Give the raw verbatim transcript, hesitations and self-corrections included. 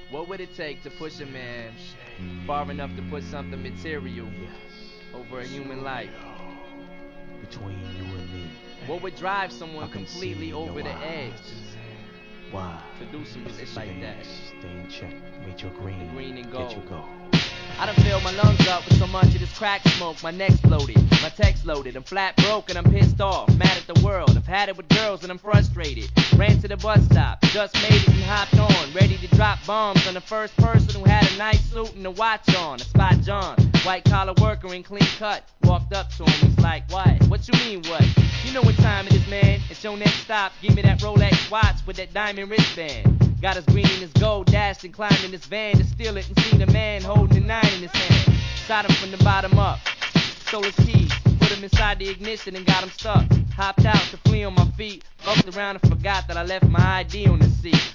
What would it take to push a man far enough to put something material over a human life? Between you and me, What would drive someone I can completely see in over your the edge eyes. Why? to do some shit Stay, like that? stay in check. Made your green, The green and get you gold. go. I done filled my lungs up with so much of this crack smoke. My neck's bloated, my text loaded. I'm flat broke and I'm pissed off, mad at the world. I've had it with girls and I'm frustrated. Ran to the bus stop, just made it and hopped on, ready to drop bombs on the first person who had a nice suit and a watch on. I spot John, white collar worker in clean cut. Walked up to him, was like, what? What you mean what? You know what time it is, man. It's your next stop. Give me that Rolex watch with that diamond wristband. Got his green and his gold, dashed and climbed in his van to steal it and seen a man holding a nine in his hand. Shot him from the bottom up, stole his keys, put him inside the ignition and got him stuck. Hopped out to flee on my feet, looked around and forgot that I left my I D on the seat.